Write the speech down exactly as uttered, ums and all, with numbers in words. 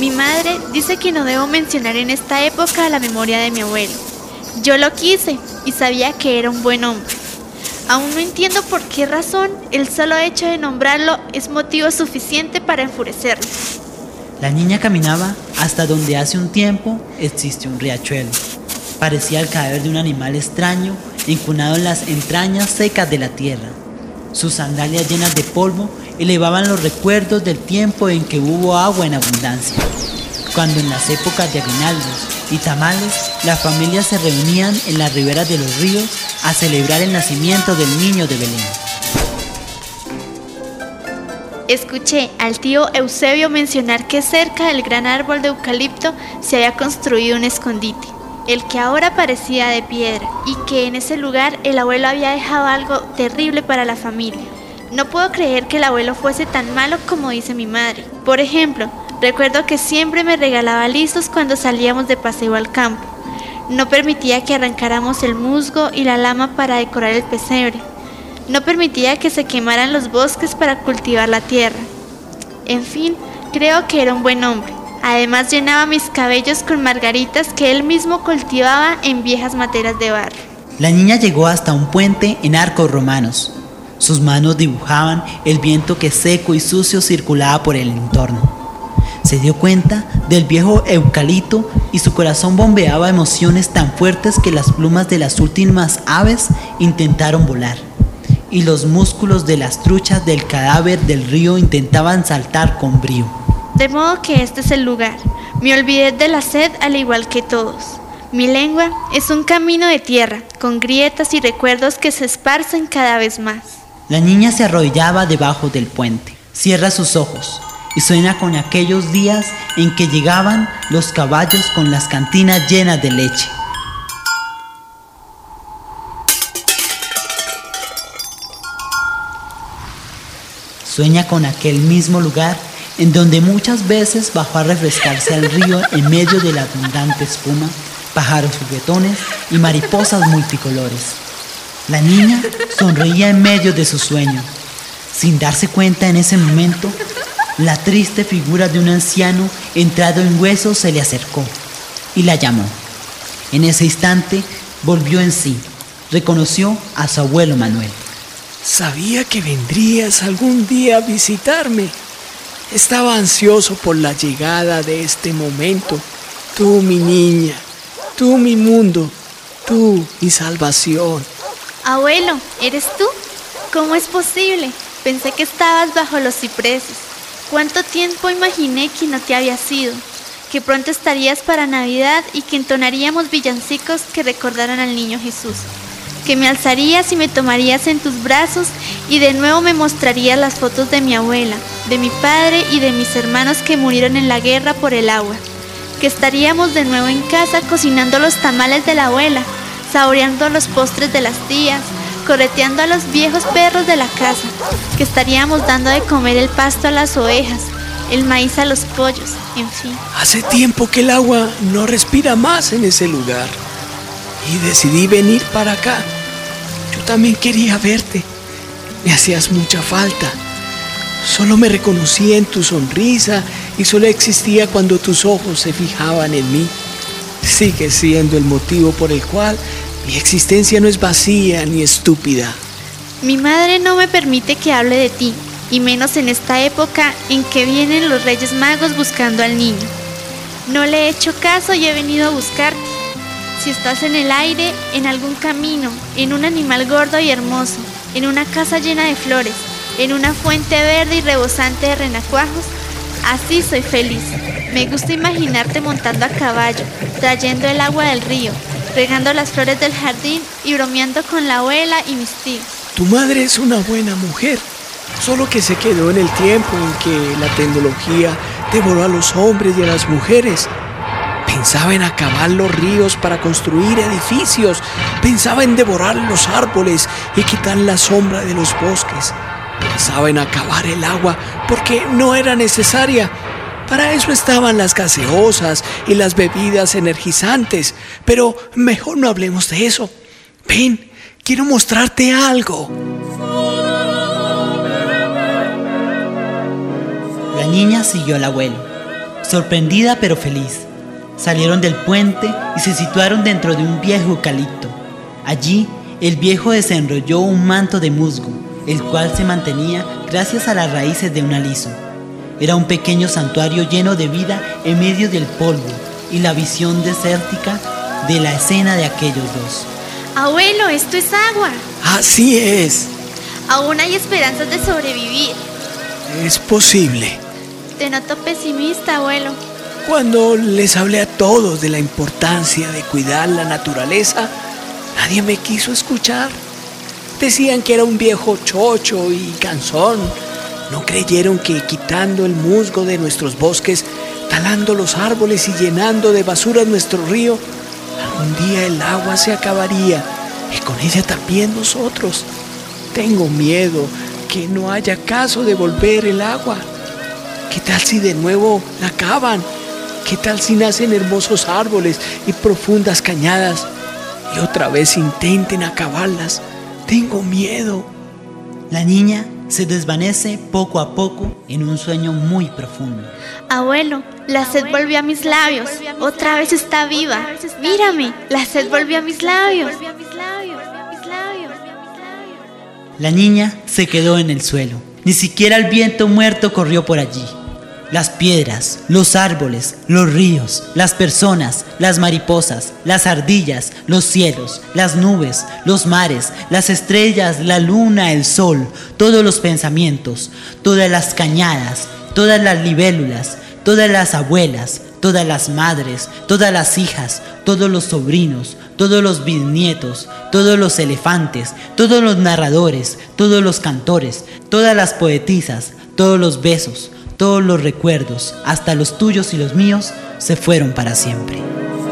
Mi madre dice que no debo mencionar en esta época la memoria de mi abuelo. Yo lo quise y sabía que era un buen hombre. Aún no entiendo por qué razón el solo hecho de nombrarlo es motivo suficiente para enfurecerlo. La niña caminaba hasta donde hace un tiempo existe un riachuelo. Parecía el cadáver de un animal extraño encunado en las entrañas secas de la tierra. Sus sandalias llenas de polvo elevaban los recuerdos del tiempo en que hubo agua en abundancia, cuando en las épocas de aguinaldos y tamales las familias se reunían en las riberas de los ríos a celebrar el nacimiento del niño de Belén. Escuché al tío Eusebio mencionar que cerca del gran árbol de eucalipto se había construido un escondite, el que ahora parecía de piedra, y que en ese lugar el abuelo había dejado algo terrible para la familia. No puedo creer que el abuelo fuese tan malo como dice mi madre. Por ejemplo, recuerdo que siempre me regalaba lisos cuando salíamos de paseo al campo. No permitía que arrancáramos el musgo y la lama para decorar el pesebre. No permitía que se quemaran los bosques para cultivar la tierra. En fin, creo que era un buen hombre. Además llenaba mis cabellos con margaritas que él mismo cultivaba en viejas materas de barro. La niña llegó hasta un puente en arcos romanos. Sus manos dibujaban el viento que seco y sucio circulaba por el entorno. Se dio cuenta del viejo eucalipto y su corazón bombeaba emociones tan fuertes que las plumas de las últimas aves intentaron volar, y los músculos de las truchas del cadáver del río intentaban saltar con brío. De modo que este es el lugar. Me olvidé de la sed al igual que todos. Mi lengua es un camino de tierra, con grietas y recuerdos que se esparcen cada vez más. La niña se arrodillaba debajo del puente. Cierra sus ojos y sueña con aquellos días en que llegaban los caballos con las cantinas llenas de leche. Sueña con aquel mismo lugar en donde muchas veces bajó a refrescarse al río en medio de la abundante espuma, pájaros juguetones y mariposas multicolores. La niña sonreía en medio de su sueño. Sin darse cuenta en ese momento, la triste figura de un anciano entrado en huesos se le acercó y la llamó. En ese instante volvió en sí, reconoció a su abuelo Manuel. Sabía que vendrías algún día a visitarme. Estaba ansioso por la llegada de este momento. Tú, mi niña, tú, mi mundo, tú, mi salvación. Abuelo, ¿eres tú? ¿Cómo es posible? Pensé que estabas bajo los cipreses. ¿Cuánto tiempo imaginé que no te había sido? Que pronto estarías para Navidad y que entonaríamos villancicos que recordaran al niño Jesús. Que me alzarías y me tomarías en tus brazos y de nuevo me mostrarías las fotos de mi abuela, de mi padre y de mis hermanos que murieron en la guerra por el agua. Que estaríamos de nuevo en casa cocinando los tamales de la abuela, saboreando los postres de las tías, correteando a los viejos perros de la casa. Que estaríamos dando de comer el pasto a las ovejas, el maíz a los pollos, en fin. Hace tiempo que el agua no respira más en ese lugar y decidí venir para acá. Yo también quería verte. Me hacías mucha falta. Solo me reconocía en tu sonrisa y solo existía cuando tus ojos se fijaban en mí. Sigue siendo el motivo por el cual mi existencia no es vacía ni estúpida. Mi madre no me permite que hable de ti, y menos en esta época en que vienen los Reyes Magos buscando al niño. No le he hecho caso y he venido a buscarte. Si estás en el aire, en algún camino, en un animal gordo y hermoso, en una casa llena de flores, en una fuente verde y rebosante de renacuajos, así soy feliz. Me gusta imaginarte montando a caballo, trayendo el agua del río, regando las flores del jardín y bromeando con la abuela y mis tíos. Tu madre es una buena mujer, solo que se quedó en el tiempo en que la tecnología devoró a los hombres y a las mujeres. Pensaba en acabar los ríos para construir edificios. Pensaba en devorar los árboles y quitar la sombra de los bosques. Pensaba en acabar el agua porque no era necesaria. Para eso estaban las gaseosas y las bebidas energizantes. Pero mejor no hablemos de eso. Ven, quiero mostrarte algo. La niña siguió al abuelo. sorprendida pero feliz. Salieron del puente y se situaron dentro de un viejo eucalipto. Allí, el viejo desenrolló un manto de musgo, el cual se mantenía gracias a las raíces de un aliso. Era un pequeño santuario lleno de vida en medio del polvo y la visión desértica de la escena de aquellos dos. Abuelo, esto es agua. Así es. Aún hay esperanzas de sobrevivir. Es posible. Te noto pesimista, abuelo. Cuando les hablé a todos de la importancia de cuidar la naturaleza, nadie me quiso escuchar. Decían que era un viejo chocho y cansón. No creyeron que quitando el musgo de nuestros bosques, talando los árboles y llenando de basura nuestro río, algún día el agua se acabaría y con ella también nosotros. Tengo miedo que no haya caso de volver el agua. ¿Qué tal si de nuevo la acaban? ¿Qué tal si nacen hermosos árboles y profundas cañadas y otra vez intenten acabarlas? Tengo miedo. La niña se desvanece poco a poco en un sueño muy profundo. Abuelo, la sed volvió a mis labios. Otra vez está viva. Mírame, la sed volvió a mis labios. La niña se quedó en el suelo. Ni siquiera el viento muerto corrió por allí. Las piedras, los árboles, los ríos, las personas, las mariposas, las ardillas, los cielos, las nubes, los mares, las estrellas, la luna, el sol, todos los pensamientos, todas las cañadas, todas las libélulas, todas las abuelas, todas las madres, todas las hijas, todos los sobrinos, todos los bisnietos, todos los elefantes, todos los narradores, todos los cantores, todas las poetisas, todos los besos, todos los recuerdos, hasta los tuyos y los míos, se fueron para siempre.